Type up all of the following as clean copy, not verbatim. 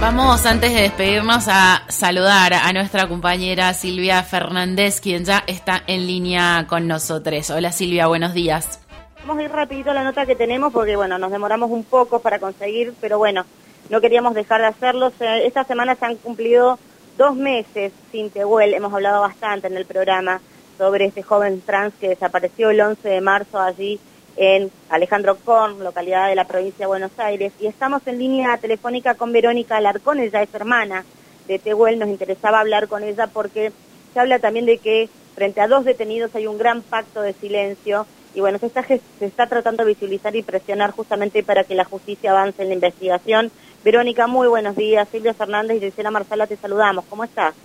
Vamos, antes de despedirnos, a saludar a nuestra compañera Silvia Fernández, quien ya está en línea con nosotros. Hola Silvia, buenos días. Vamos a ir rapidito a la nota que tenemos porque, bueno, nos demoramos un poco para conseguir, pero bueno, no queríamos dejar de hacerlo. Esta semana se han cumplido 2 meses sin Tehuel. Hemos hablado bastante en el programa sobre este joven trans que desapareció el 11 de marzo allí en Alejandro Korn, localidad de la provincia de Buenos Aires, y estamos en línea telefónica con Verónica Alarcón. Ella es hermana de Tehuel. Nos interesaba hablar con ella porque se habla también de que frente a 2 detenidos hay un gran pacto de silencio, y bueno, se está tratando de visibilizar y presionar justamente para que la justicia avance en la investigación. Verónica, muy buenos días. Silvia Fernández y Gisela Marsala te saludamos. ¿Cómo estás?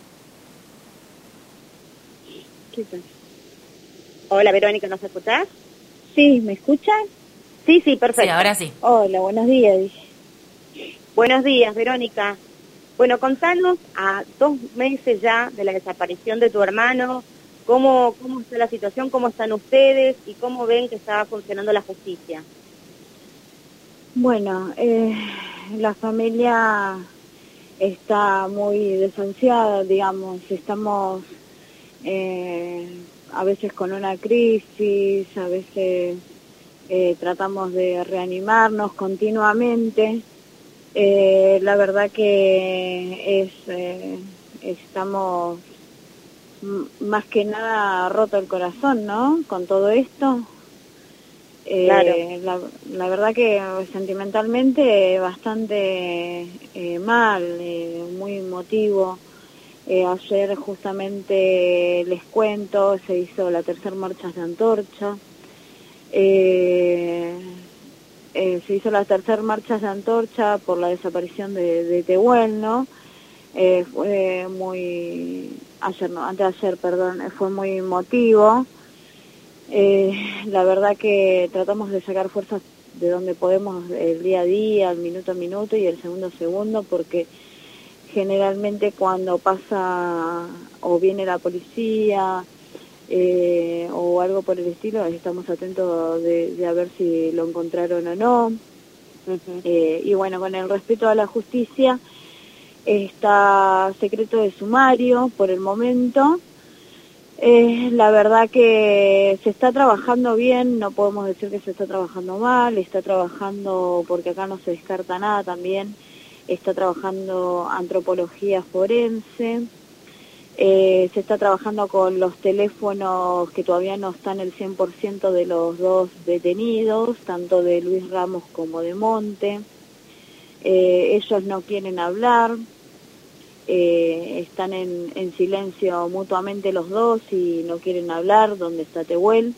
¿Qué tal? Hola Verónica, ¿nos escuchás? Sí, ¿me escuchan? Sí, perfecto. Sí, ahora sí. Hola, buenos días, dije. Buenos días, Verónica. Bueno, contanos, a 2 meses ya de la desaparición de tu hermano, ¿cómo está la situación, cómo están ustedes y cómo ven que está funcionando la justicia? Bueno, la familia está muy desahuciada, digamos, estamos a veces con una crisis, a veces tratamos de reanimarnos continuamente. La verdad que estamos más que nada roto el corazón, ¿no? Con todo esto. Claro. La verdad que sentimentalmente bastante mal, muy emotivo. Ayer justamente les cuento, se hizo la tercera marcha de Antorcha. Se hizo la tercera marcha de Antorcha por la desaparición de Tehuel, ¿no? Fue muy... Ayer, no, antes de ayer, perdón, fue muy emotivo. La verdad que tratamos de sacar fuerzas de donde podemos el día a día, el minuto a minuto y el segundo a segundo, porque generalmente cuando pasa o viene la policía o algo por el estilo, estamos atentos de a ver si lo encontraron o no. Uh-huh. Y bueno, con el respeto a la justicia, está secreto de sumario por el momento. La verdad que se está trabajando bien, no podemos decir que se está trabajando mal, está trabajando, porque acá no se descarta nada también, está trabajando antropología forense, se está trabajando con los teléfonos que todavía no están el 100% de los 2 detenidos, tanto de Luis Ramos como de Monte. Ellos no quieren hablar. Están en silencio mutuamente los 2 y no quieren hablar dónde está Tehuel,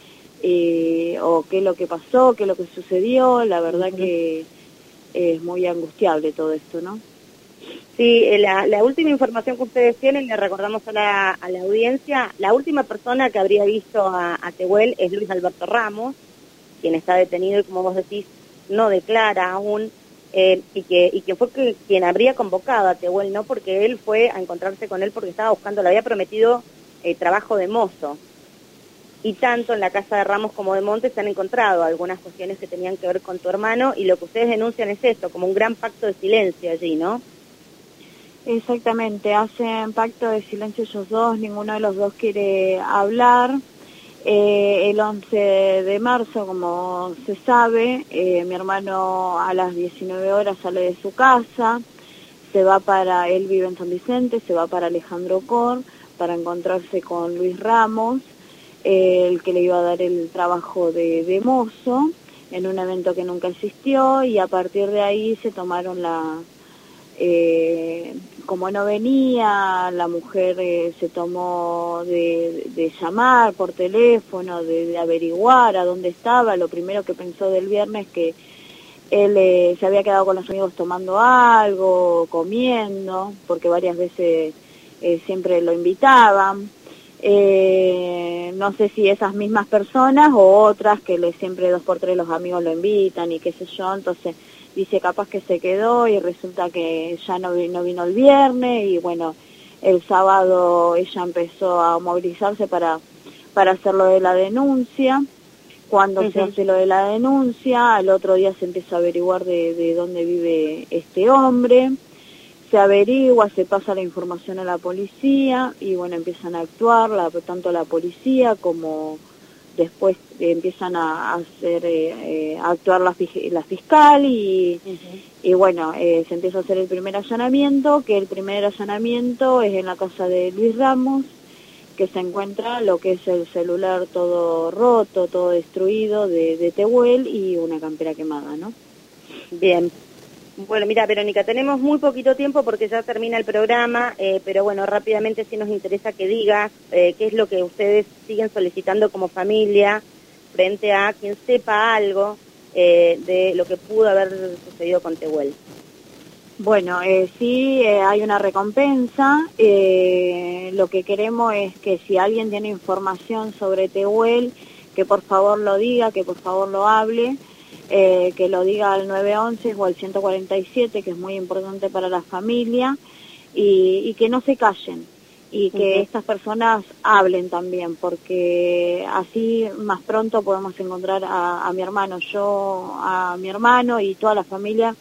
o qué es lo que pasó, qué es lo que sucedió. La verdad que es muy angustiable todo esto, ¿no? Sí, la última información que ustedes tienen, le recordamos a la audiencia, la última persona que habría visto a Tehuel es Luis Alberto Ramos, quien está detenido y, como vos decís, no declara aún. Y que fue quien habría convocado a Tehuel, ¿no? Porque él fue a encontrarse con él porque estaba buscando, le había prometido trabajo de mozo. Y tanto en la casa de Ramos como de Montes se han encontrado algunas cuestiones que tenían que ver con tu hermano, y lo que ustedes denuncian es esto, como un gran pacto de silencio allí, ¿no? Exactamente, hacen pacto de silencio ellos 2, ninguno de los 2 quiere hablar. El 11 de marzo, como se sabe, mi hermano a las 19 horas sale de su casa, él vive en San Vicente, se va para Alejandro Korn para encontrarse con Luis Ramos, el que le iba a dar el trabajo de mozo, en un evento que nunca existió, y a partir de ahí se tomaron como no venía, la mujer se tomó de llamar por teléfono, de averiguar a dónde estaba. Lo primero que pensó del viernes que él se había quedado con los amigos tomando algo, comiendo, porque varias veces siempre lo invitaban. No sé si esas mismas personas o otras que siempre 2 por 3 los amigos lo invitan y qué sé yo, entonces dice capaz que se quedó y resulta que ya no vino el viernes, y bueno, el sábado ella empezó a movilizarse para hacer lo de la denuncia. Cuando se hace lo de la denuncia, al otro día se empieza a averiguar de dónde vive este hombre, se averigua, se pasa la información a la policía y bueno, empiezan a actuar, tanto la policía como después empiezan a hacer a actuar la fiscal y bueno, se empieza a hacer el primer allanamiento, que el primer allanamiento es en la casa de Luis Ramos, que se encuentra lo que es el celular todo roto, todo destruido de Tehuel y una campera quemada, ¿no? Bien. Bueno, mira, Verónica, tenemos muy poquito tiempo porque ya termina el programa, pero bueno, rápidamente sí nos interesa que digas qué es lo que ustedes siguen solicitando como familia frente a quien sepa algo de lo que pudo haber sucedido con Tehuel. Bueno, sí, hay una recompensa. Lo que queremos es que si alguien tiene información sobre Tehuel, que por favor lo diga, que por favor lo hable. Que lo diga al 911 o al 147, que es muy importante para la familia, y que no se callen, y que estas personas hablen también, porque así más pronto podemos encontrar a mi hermano. Yo a mi hermano y toda la familia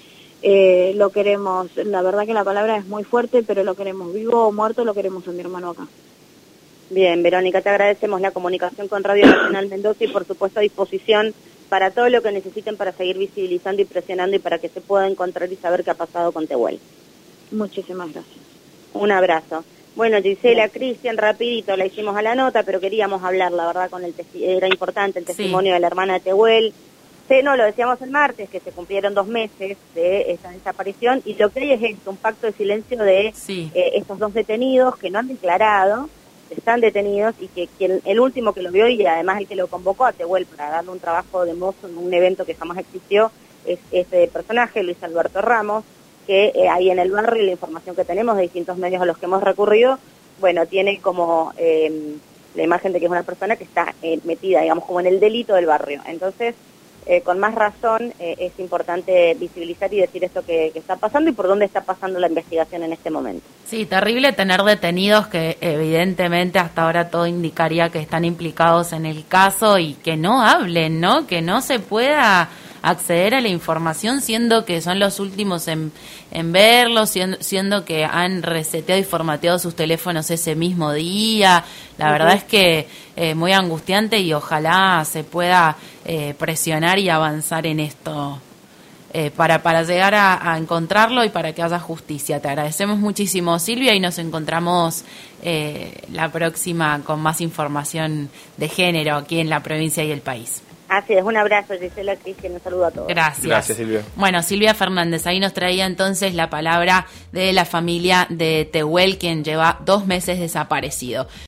lo queremos, la verdad que la palabra es muy fuerte, pero lo queremos vivo o muerto, lo queremos a mi hermano acá. Bien, Verónica, te agradecemos la comunicación con Radio Nacional Mendoza y por supuesto a disposición para todo lo que necesiten para seguir visibilizando y presionando y para que se pueda encontrar y saber qué ha pasado con Tehuel. Muchísimas gracias. Un abrazo. Bueno, Gisela, Cristian, rapidito, la hicimos a la nota, pero queríamos hablar, la verdad, era importante el testimonio de la hermana de Tehuel. No, lo decíamos el martes, que se cumplieron 2 meses de esa desaparición, y lo que hay es esto, un pacto de silencio de estos 2 detenidos que no han declarado, están detenidos, y que el último que lo vio y además el que lo convocó a Tehuel para darle un trabajo de mozo en un evento que jamás existió es ese personaje, Luis Alberto Ramos, que ahí en el barrio, la información que tenemos de distintos medios a los que hemos recurrido, bueno, tiene como la imagen de que es una persona que está metida, digamos, como en el delito del barrio. Entonces, con más razón es importante visibilizar y decir esto que está pasando y por dónde está pasando la investigación en este momento. Sí, terrible tener detenidos que evidentemente hasta ahora todo indicaría que están implicados en el caso y que no hablen, ¿no? Que no se pueda acceder a la información siendo que son los últimos en verlo, siendo que han reseteado y formateado sus teléfonos ese mismo día. La verdad es que muy angustiante y ojalá se pueda presionar y avanzar en esto para llegar a encontrarlo y para que haya justicia. Te agradecemos muchísimo, Silvia, y nos encontramos la próxima con más información de género aquí en la provincia y el país. Así es, un abrazo, Gisela, Cristian, un saludo a todos. Gracias, Silvia. Bueno, Silvia Fernández, ahí nos traía entonces la palabra de la familia de Tehuel, quien lleva 2 meses desaparecido.